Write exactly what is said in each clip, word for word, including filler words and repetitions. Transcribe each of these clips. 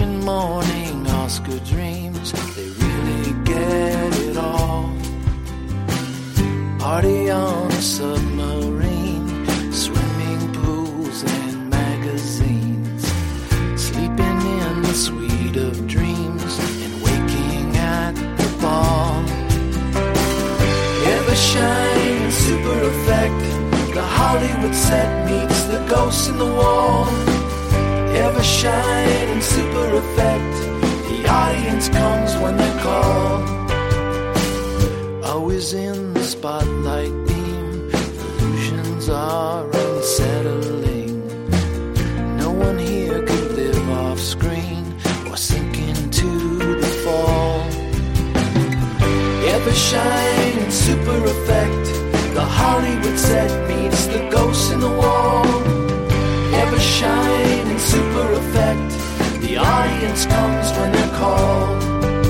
Russian morning, Oscar dreams, they really get it all. Party on a submarine, swimming pools and magazines, sleeping in the sweet of dreams and waking at the ball. Ever shining super effect, the Hollywood set meets the ghost in the wall. Ever shining super effect, the audience comes when they call. Always in the spotlight beam, illusions are unsettling. No one here could live off screen or sink into the fall. Ever shining super effect, the Hollywood set meets the ghost in the wall. Ever shining super effect, the audience comes when they're called.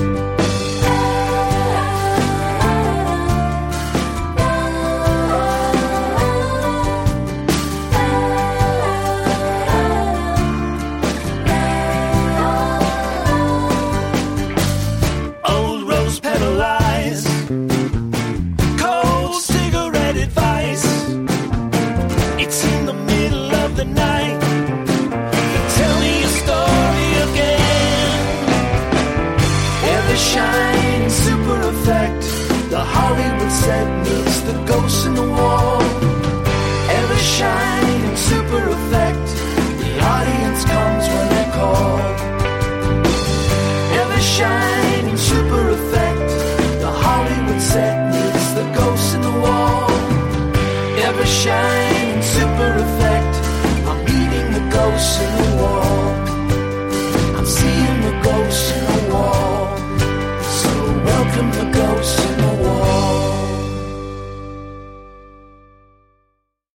Old rose petal eyes, cold cigarette advice. It's in the middle of the night, but tell me a story again. Ever shine super effect, the Hollywood set meets the ghost in the wall. Ever shine super effect, the audience comes when they're called. Ever shine super effect, the Hollywood set meets the ghost in the wall. Ever shine super effect, I'm meeting the ghost in the wall. I'm seeing the ghost in the wall. So welcome the ghost in